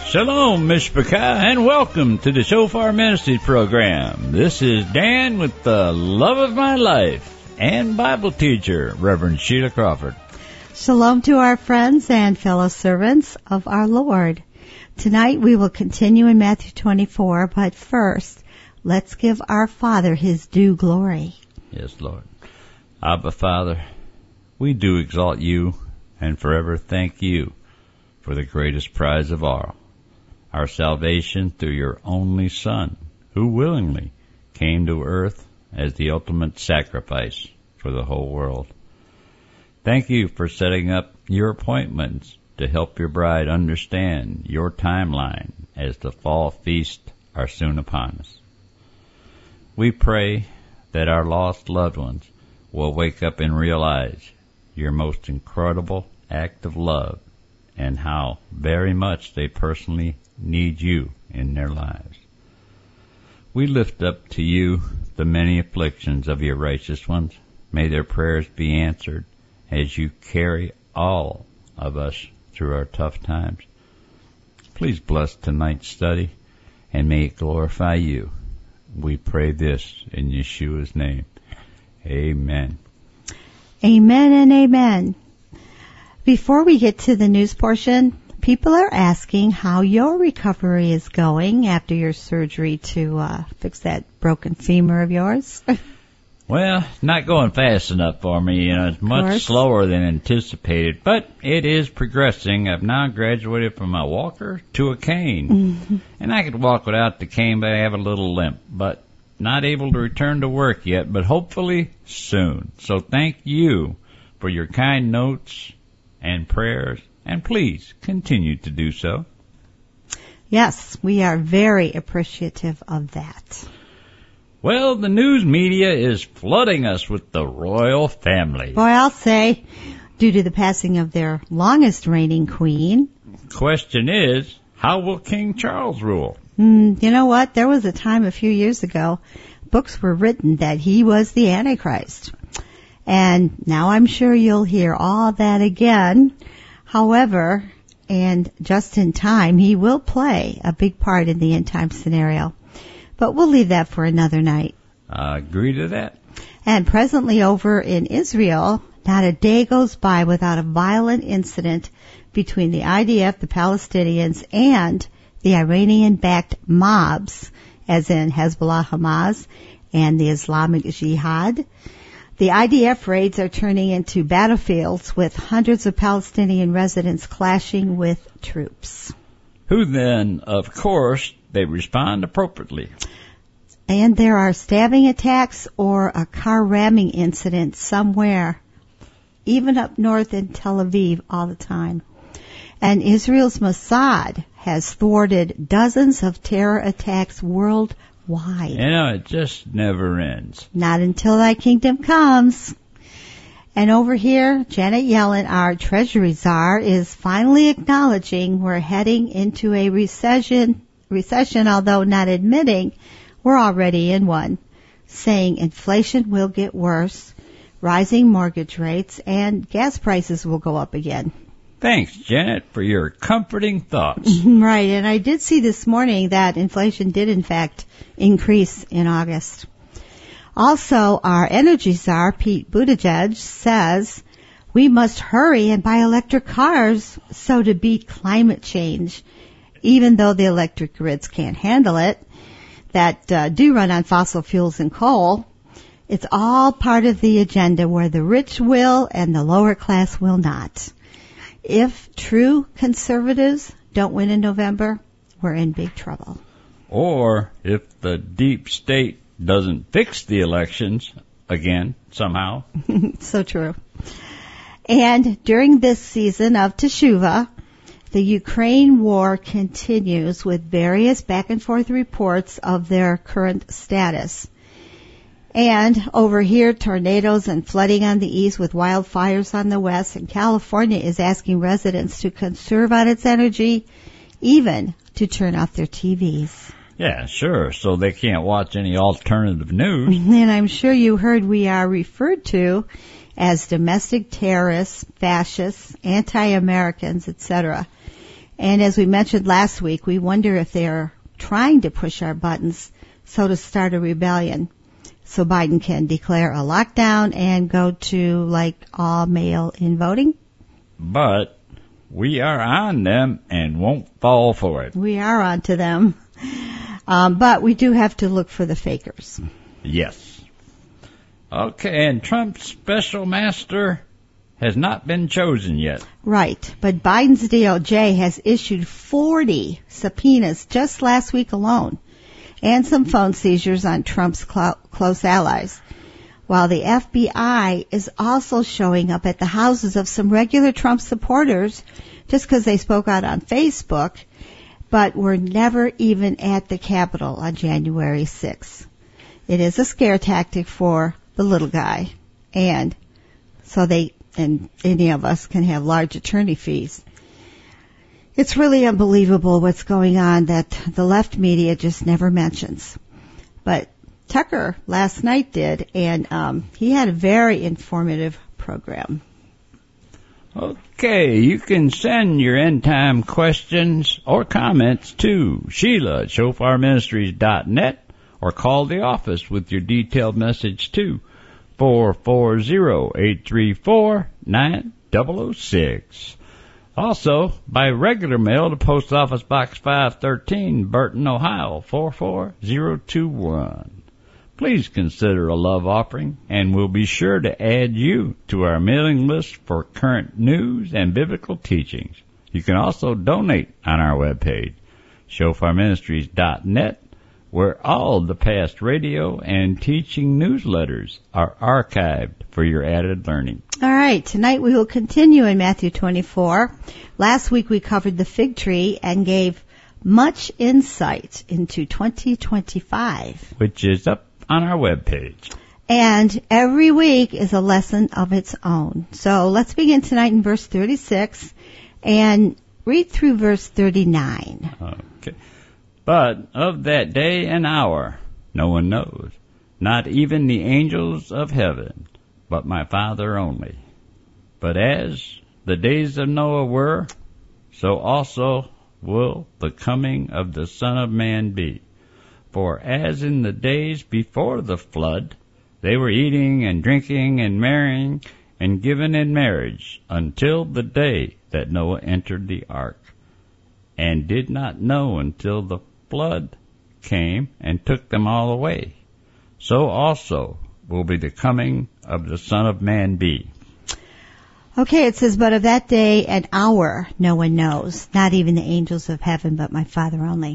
Shalom, Mishpachah, and welcome to the Shofar Ministries program. This is Dan with the love of my life and Bible teacher, Reverend Sheila Crawford. Shalom to our friends and fellow servants of our Lord. Tonight we will continue in Matthew 24, but first, let's give our Father His due glory. Yes, Lord. Abba, Father, we do exalt you and forever thank you for the greatest prize of all, our salvation through your only Son, who willingly came to earth as the ultimate sacrifice for the whole world. Thank you for setting up your appointments to help your bride understand your timeline as the fall feasts are soon upon us. We pray that our lost loved ones will wake up and realize your most incredible act of love and how very much they personally need you in their lives. We lift up to you the many afflictions of your righteous ones. May their prayers be answered as you carry all of us through our tough times. Please bless tonight's study and may it glorify you. We pray this in Yeshua's name. Amen. Amen and amen. Before we get to the news portion, people are asking how your recovery is going after your surgery to fix that broken femur of yours. Well, not going fast enough for me. It's much slower than anticipated, but it is progressing. I've now graduated from a walker to a cane. Mm-hmm. And I could walk without the cane, but I have a little limp. But not able to return to work yet, but hopefully soon. So thank you for your kind notes and prayers, and please continue to do so. Yes, we are very appreciative of that. Well, the news media is flooding us with the royal family. Boy, I'll say, due to the passing of their longest reigning queen. Question is, how will King Charles rule? You know what? There was a time a few years ago, books were written that he was the Antichrist. And now I'm sure you'll hear all that again. However, and just in time, he will play a big part in the end time scenario. But we'll leave that for another night. I agree to that. And presently over in Israel, not a day goes by without a violent incident between the IDF, the Palestinians, and the Iranian-backed mobs, as in Hezbollah, Hamas, and the Islamic Jihad. The IDF raids are turning into battlefields with hundreds of Palestinian residents clashing with troops. Who then, of course, they respond appropriately. And there are stabbing attacks or a car ramming incident somewhere, even up north in Tel Aviv all the time. And Israel's Mossad has thwarted dozens of terror attacks worldwide. It just never ends. Not until thy kingdom comes. And over here, Janet Yellen, our Treasury Czar, is finally acknowledging we're heading into a recession, although not admitting we're already in one, saying inflation will get worse, rising mortgage rates, and gas prices will go up again. Thanks, Janet, for your comforting thoughts. Right, and I did see this morning that inflation did, in fact, increase in August. Also, our energy czar, Pete Buttigieg, says we must hurry and buy electric cars so to beat climate change, even though the electric grids can't handle it, that do run on fossil fuels and coal. It's all part of the agenda where the rich will and the lower class will not. If true conservatives don't win in November, we're in big trouble. Or if the deep state doesn't fix the elections again, somehow. So true. And during this season of Teshuvah, the Ukraine war continues with various back and forth reports of their current status. And over here, tornadoes and flooding on the east with wildfires on the west, and California is asking residents to conserve on its energy, even to turn off their TVs. Yeah, sure, so they can't watch any alternative news. And I'm sure you heard we are referred to as domestic terrorists, fascists, anti-Americans, etc. And as we mentioned last week, we wonder if they're trying to push our buttons so to start a rebellion so Biden can declare a lockdown and go to like all mail-in voting. But we are on them and won't fall for it. We are on to them. But we do have to look for the fakers. Yes. Okay, and Trump's special master has not been chosen yet. Right, but Biden's DOJ has issued 40 subpoenas just last week alone, and some phone seizures on Trump's close allies, while the FBI is also showing up at the houses of some regular Trump supporters just because they spoke out on Facebook, but were never even at the Capitol on January 6th. It is a scare tactic for the little guy, and so and any of us can have large attorney fees. It's really unbelievable what's going on that the left media just never mentions. But Tucker last night did, and he had a very informative program. Okay, you can send your end-time questions or comments to Sheila at shofarministries.net or call the office with your detailed message to 440-834-9006. Also, by regular mail to Post Office Box 513, Burton, Ohio, 44021. Please consider a love offering, and we'll be sure to add you to our mailing list for current news and biblical teachings. You can also donate on our webpage, shofarministries.net, where all the past radio and teaching newsletters are archived for your added learning. All right, tonight we will continue in Matthew 24. Last week we covered the fig tree and gave much insight into 2025, which is up on our webpage. And every week is a lesson of its own. So let's begin tonight in verse 36 and read through verse 39. Okay. But of that day and hour no one knows, not even the angels of heaven, but my Father only. But as the days of Noah were, so also will the coming of the Son of Man be. For as in the days before the flood, they were eating and drinking and marrying and given in marriage until the day that Noah entered the ark, and did not know until the flood came and took them all away. So also will be the coming of the Son of Man be. Okay, it says, but of that day and hour no one knows, not even the angels of heaven, but my Father only.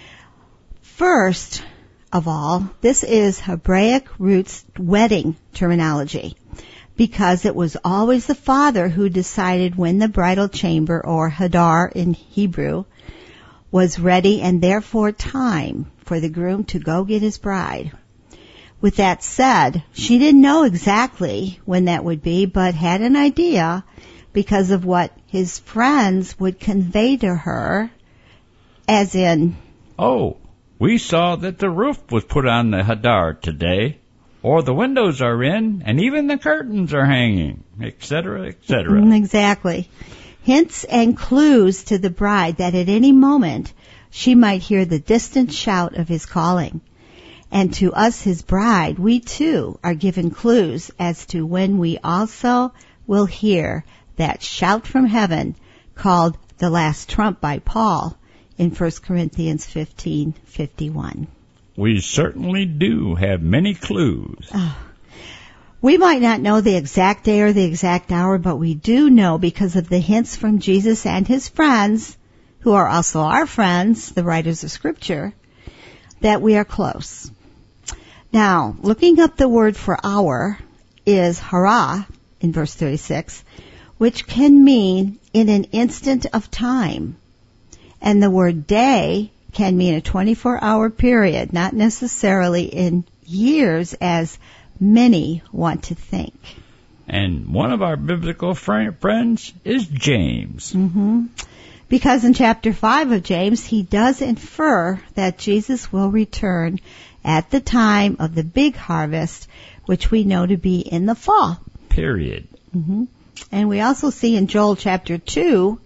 First of all, this is Hebraic roots wedding terminology, because it was always the father who decided when the bridal chamber, or hadar in Hebrew, was ready, and therefore time for the groom to go get his bride. With that said, she didn't know exactly when that would be, but had an idea because of what his friends would convey to her, as in, oh, we saw that the roof was put on the hadar today, or the windows are in, and even the curtains are hanging, etc., etc. Exactly. Hints and clues to the bride that at any moment she might hear the distant shout of his calling. And to us, his bride, we too are given clues as to when we also will hear that shout from heaven called the last trump by Paul in 1 Corinthians 15:51. We certainly do have many clues. We might not know the exact day or the exact hour, but we do know because of the hints from Jesus and his friends, who are also our friends, the writers of Scripture, that we are close. Now, looking up the word for hour is hara in verse 36, which can mean in an instant of time. And the word day can mean a 24-hour period, not necessarily in years as many want to think. And one of our biblical friends is James. Mm-hmm. Because in chapter 5 of James, he does infer that Jesus will return at the time of the big harvest, which we know to be in the fall. Period. Mm-hmm. And we also see in Joel chapter 2,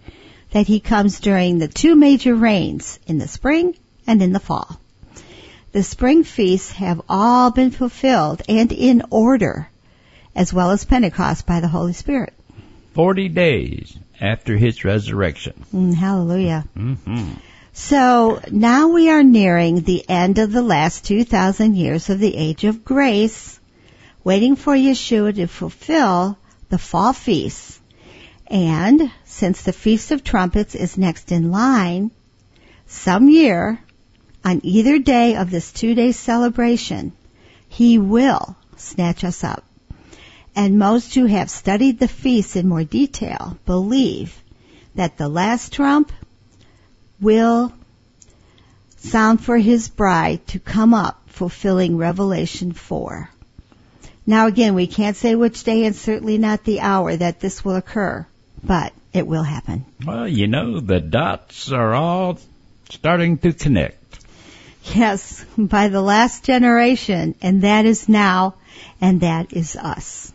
that he comes during the two major rains, in the spring and in the fall. The spring feasts have all been fulfilled and in order, as well as Pentecost by the Holy Spirit. 40 days after his resurrection. Hallelujah. Mm-hmm. So now we are nearing the end of the last 2,000 years of the age of grace, waiting for Yeshua to fulfill the fall feasts. And since the Feast of Trumpets is next in line, some year, on either day of this 2-day celebration, he will snatch us up. And most who have studied the feasts in more detail believe that the last trump will sound for his bride to come up, fulfilling Revelation 4. Now again, we can't say which day and certainly not the hour that this will occur, but it will happen. Well, you know, the dots are all starting to connect. Yes, by the last generation, and that is now, and that is us.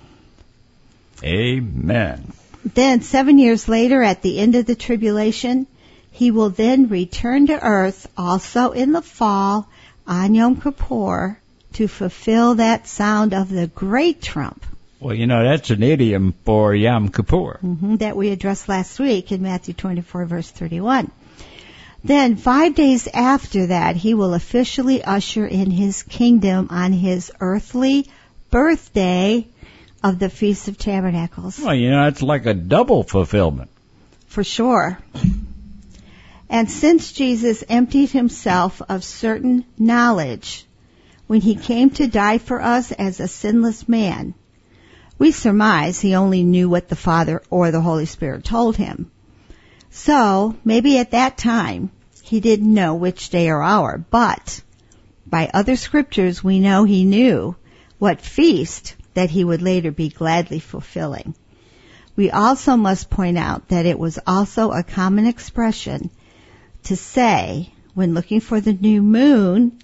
Amen. Then 7 years later, at the end of the tribulation, he will then return to earth, also in the fall, on Yom Kippur, to fulfill that sound of the great trump. Well, you know, that's an idiom for Yom Kippur. That we addressed last week in Matthew 24, verse 31. Then 5 days after that, he will officially usher in his kingdom on his earthly birthday of the Feast of Tabernacles. Well, you know, it's like a double fulfillment. For sure. And since Jesus emptied himself of certain knowledge when he came to die for us as a sinless man, we surmise he only knew what the Father or the Holy Spirit told him. So, maybe at that time, he didn't know which day or hour, but by other scriptures we know he knew what feast that he would later be gladly fulfilling. We also must point out that it was also a common expression to say, when looking for the new moon,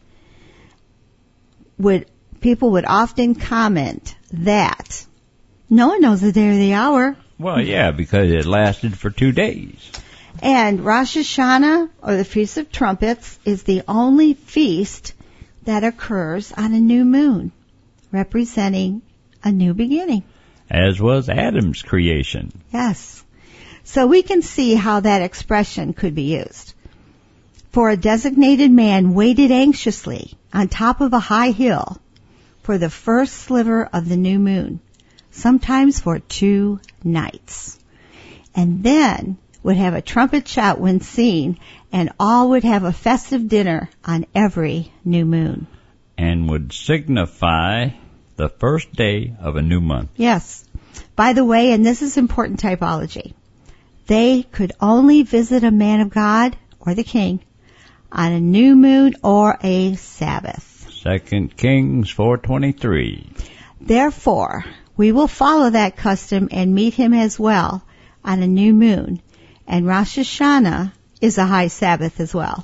people would often comment that no one knows the day or the hour. Well, yeah, because it lasted for 2 days. And Rosh Hashanah, or the Feast of Trumpets, is the only feast that occurs on a new moon, representing a new beginning. As was Adam's creation. Yes. So we can see how that expression could be used. For a designated man waited anxiously on top of a high hill for the first sliver of the new moon, sometimes for 2 nights. And then would have a trumpet shout when seen, and all would have a festive dinner on every new moon. And would signify the first day of a new month. Yes. By the way, and this is important typology, they could only visit a man of God, or the king, on a new moon or a Sabbath. 2 Kings 4:23. Therefore, we will follow that custom and meet him as well on a new moon, and Rosh Hashanah is a high Sabbath as well.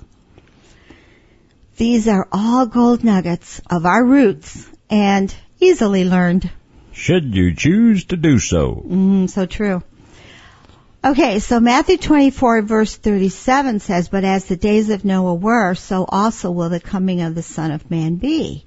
These are all gold nuggets of our roots and easily learned. Should you choose to do so. So true. Okay, so Matthew 24 verse 37 says, "But as the days of Noah were, so also will the coming of the Son of Man be."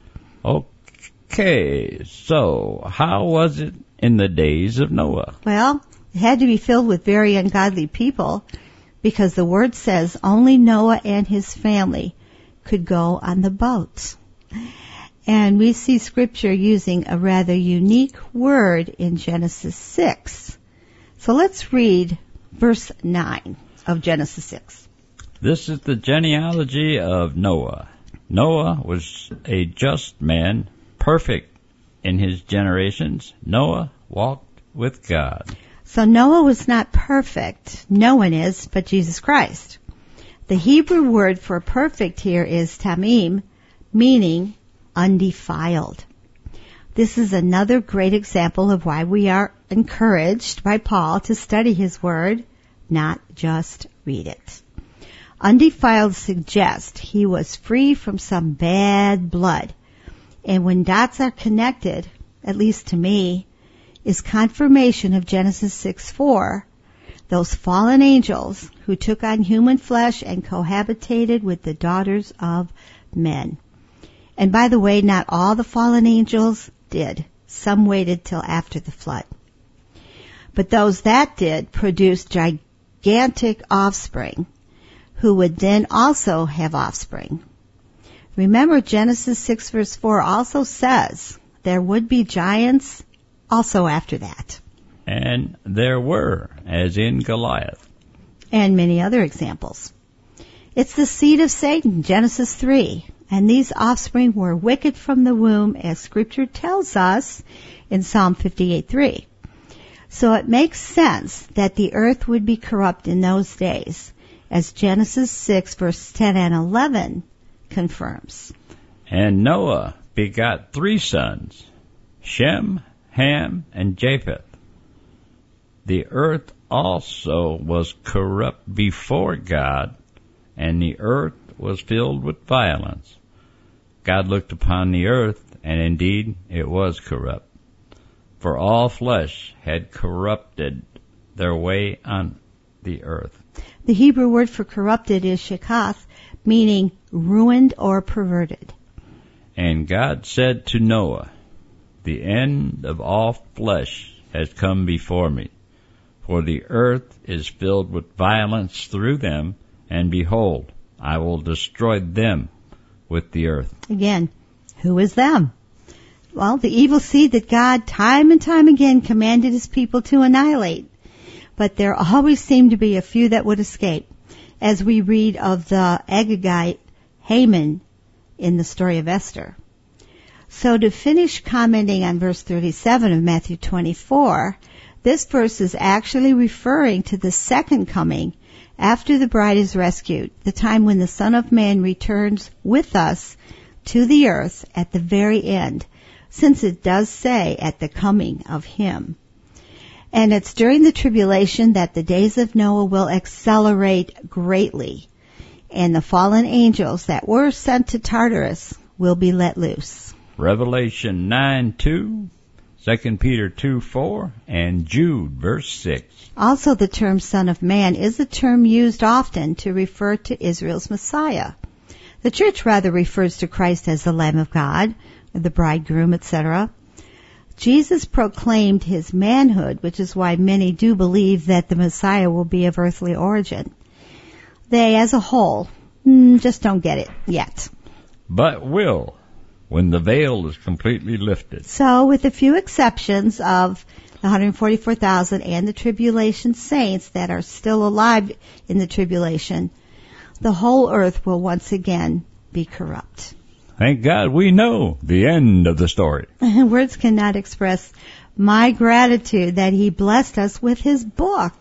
Okay, so how was it in the days of Noah? Well, it had to be filled with very ungodly people, because the word says only Noah and his family could go on the boat. And we see Scripture using a rather unique word in Genesis 6. So let's read verse 9 of Genesis 6. This is the genealogy of Noah. Noah was a just man, perfect in his generations. Noah walked with God. So Noah was not perfect. No one is, but Jesus Christ. The Hebrew word for perfect here is tamim, meaning undefiled. This is another great example of why we are encouraged by Paul to study his word, not just read it. Undefiled suggests he was free from some bad blood. And when dots are connected, at least to me, is confirmation of Genesis 6:4, those fallen angels who took on human flesh and cohabitated with the daughters of men. And by the way, not all the fallen angels did. Some waited till after the flood. But those that did produced gigantic offspring, who would then also have offspring. Remember, Genesis 6 verse 4 also says there would be giants also after that. And there were, as in Goliath. And many other examples. It's the seed of Satan, Genesis 3. And these offspring were wicked from the womb, as Scripture tells us in Psalm 58:3. So it makes sense that the earth would be corrupt in those days, as Genesis 6 verse 10 and 11 confirms. And Noah begot 3 sons, Shem, Ham, and Japheth. The earth also was corrupt before God, and the earth was filled with violence. God looked upon the earth, and indeed it was corrupt. For all flesh had corrupted their way on the earth. The Hebrew word for corrupted is shekath, meaning ruined or perverted. And God said to Noah, the end of all flesh has come before me, for the earth is filled with violence through them, and behold, I will destroy them with the earth. Again, who is them? Well, the evil seed that God time and time again commanded his people to annihilate. But there always seemed to be a few that would escape, as we read of the Agagite Haman in the story of Esther. So to finish commenting on verse 37 of Matthew 24, this verse is actually referring to the second coming after the bride is rescued, the time when the Son of Man returns with us to the earth at the very end, since it does say at the coming of him. And it's during the tribulation that the days of Noah will accelerate greatly, and the fallen angels that were sent to Tartarus will be let loose. Revelation 9:2, 2 Peter 2:4, and Jude verse 6. Also, the term Son of Man is a term used often to refer to Israel's Messiah. The church rather refers to Christ as the Lamb of God, the bridegroom, etc. Jesus proclaimed his manhood, which is why many do believe that the Messiah will be of earthly origin. They, as a whole, just don't get it yet. But will, when the veil is completely lifted. So, with a few exceptions of the 144,000 and the tribulation saints that are still alive in the tribulation, the whole earth will once again be corrupt. Thank God we know the end of the story. Words cannot express my gratitude that he blessed us with his book.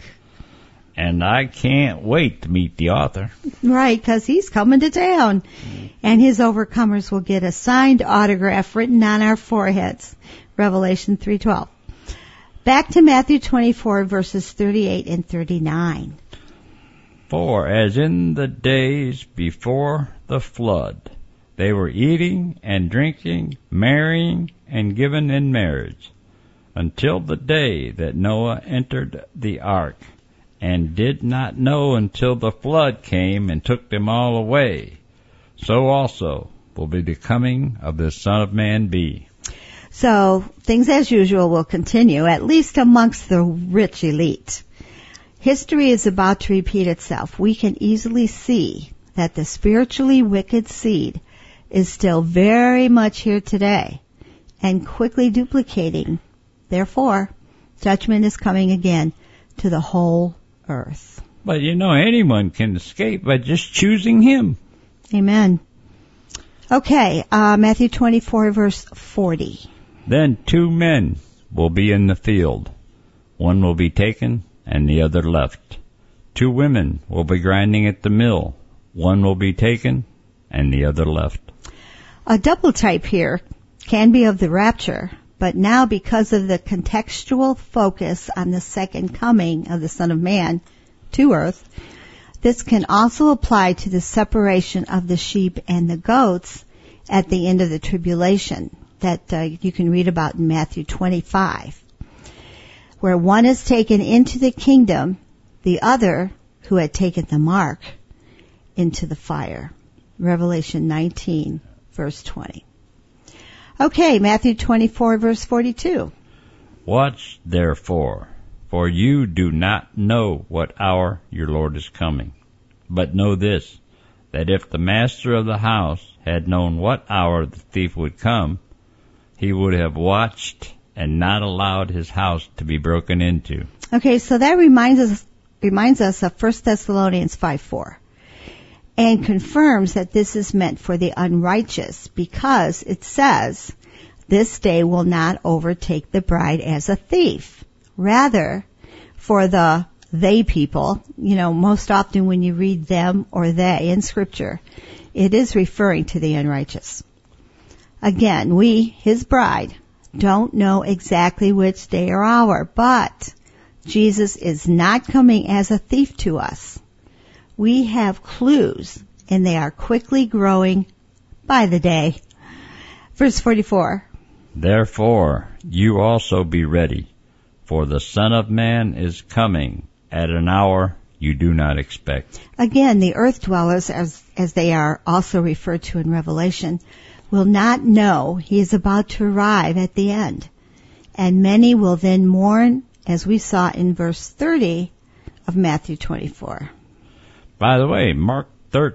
And I can't wait to meet the author. Right, because he's coming to town. And his overcomers will get a signed autograph written on our foreheads. Revelation 3:12. Back to Matthew 24, verses 38 and 39. For as in the days before the flood, they were eating and drinking, marrying, and given in marriage, until the day that Noah entered the ark, and did not know until the flood came and took them all away. So also will be the coming of the Son of Man be. So, things as usual will continue, at least amongst the rich elite. History is about to repeat itself. We can easily see that the spiritually wicked seed is still very much here today and quickly duplicating. Therefore, judgment is coming again to the whole earth. But you know, anyone can escape by just choosing him. Amen. Okay, Matthew 24, verse 40. Then 2 men will be in the field. One will be taken and the other left. 2 women will be grinding at the mill. One will be taken and the other left. A double type here can be of the rapture, but now because of the contextual focus on the second coming of the Son of Man to earth, this can also apply to the separation of the sheep and the goats at the end of the tribulation that you can read about in Matthew 25, where one is taken into the kingdom, the other, who had taken the mark, into the fire. Revelation 19, verse 20. Okay, Matthew 24, verse 42. Watch therefore, for you do not know what hour your Lord is coming. But know this, that if the master of the house had known what hour the thief would come, he would have watched and not allowed his house to be broken into. Okay, so that reminds us of 1 Thessalonians 5:4, and confirms that this is meant for the unrighteous, because it says, this day will not overtake the bride as a thief. Rather, for the they people, most often when you read them or they in Scripture, it is referring to the unrighteous. Again, we, his bride, don't know exactly which day or hour, but Jesus is not coming as a thief to us. We have clues, and they are quickly growing by the day. Verse 44. Therefore, you also be ready, for the Son of Man is coming at an hour you do not expect. Again, the earth dwellers, as they are also referred to in Revelation, will not know he is about to arrive at the end. And many will then mourn, as we saw in verse 30 of Matthew 24. By the way, Mark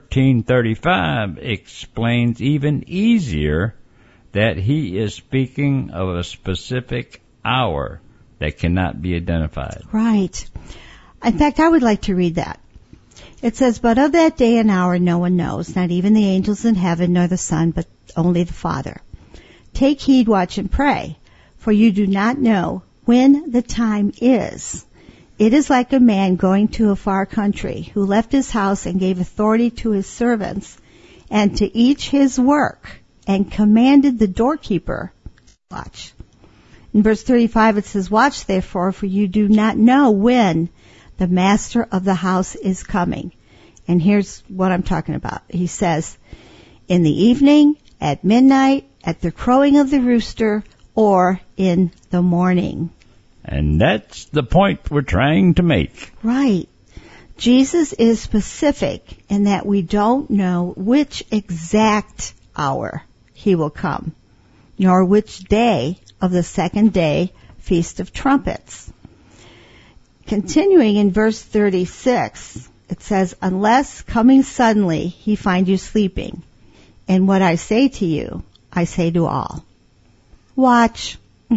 13:35 explains even easier that he is speaking of a specific hour that cannot be identified. Right. In fact, I would like to read that. It says, but of that day and hour no one knows, not even the angels in heaven, nor the Son, but only the Father. Take heed, watch, and pray, for you do not know when the time is. It is like a man going to a far country, who left his house and gave authority to his servants, and to each his work, and commanded the doorkeeper, watch. In verse 35 it says, watch therefore, for you do not know when the master of the house is coming. And here's what I'm talking about. He says, in the evening, at midnight, at the crowing of the rooster, or in the morning. And that's the point we're trying to make. Right. Jesus is specific in that we don't know which exact hour he will come, nor which day of the second day Feast of Trumpets. Continuing in verse 36, it says, unless coming suddenly he find you sleeping. And what I say to you, I say to all. Watch.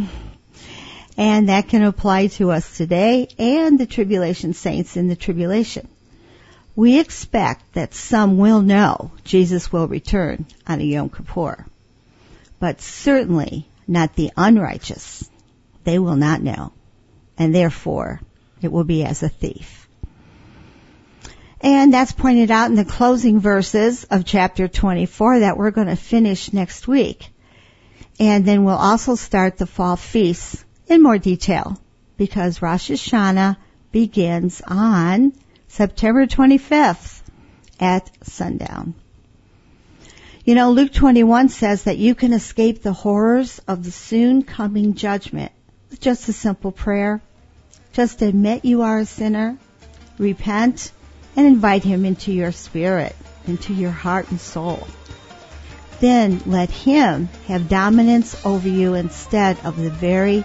And that can apply to us today and the tribulation saints in the tribulation. We expect that some will know Jesus will return on a Yom Kippur, but certainly not the unrighteous. They will not know, and therefore it will be as a thief. And that's pointed out in the closing verses of chapter 24 that we're going to finish next week. And then we'll also start the fall feasts in more detail, because Rosh Hashanah begins on September 25th at sundown. Luke 21 says that you can escape the horrors of the soon coming judgment with just a simple prayer. Just admit you are a sinner, repent, and invite him into your spirit, into your heart and soul. Then let him have dominance over you instead of the very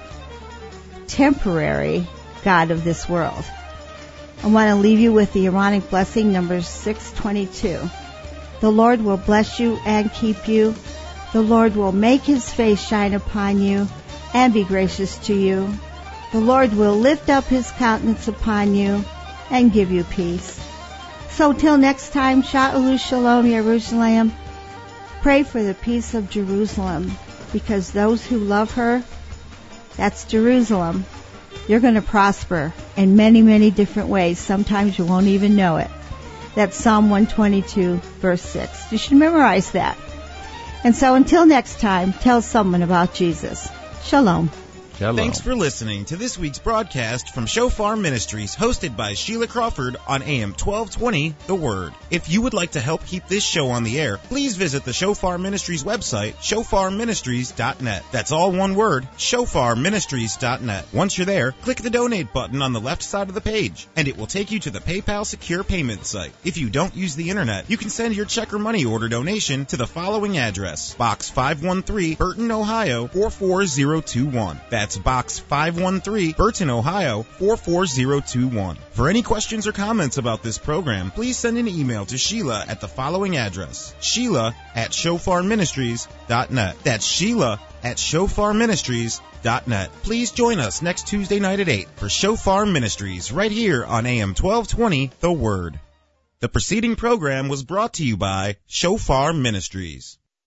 temporary God of this world. I want to leave you with the Aaronic blessing, Numbers 6:22. The Lord will bless you and keep you. The Lord will make his face shine upon you and be gracious to you. The Lord will lift up his countenance upon you and give you peace. So till next time, Sha'ulu Shalom Yerushalayim. Pray for the peace of Jerusalem, because those who love her, that's Jerusalem, you're going to prosper in many, many different ways. Sometimes you won't even know it. That's Psalm 122, verse 6. You should memorize that. And so until next time, tell someone about Jesus. Shalom. Shalom. Thanks for listening to this week's broadcast from Shofar Ministries, hosted by Sheila Crawford on AM 1220, The Word. If you would like to help keep this show on the air, please visit the Shofar Ministries website, shofarministries.net. That's all one word, shofarministries.net. Once you're there, click the donate button on the left side of the page, and it will take you to the PayPal secure payment site. If you don't use the internet, you can send your check or money order donation to the following address: Box 513, Burton, Ohio 44021. That's Box 513, Burton, Ohio 44021. For any questions or comments about this program, please send an email to Sheila at the following address: Sheila@shofarministries.net. That's Sheila@shofarministries.net. Please join us next Tuesday night at 8 for Shofar Ministries, right here on AM 1220, The Word. The preceding program was brought to you by Shofar Ministries.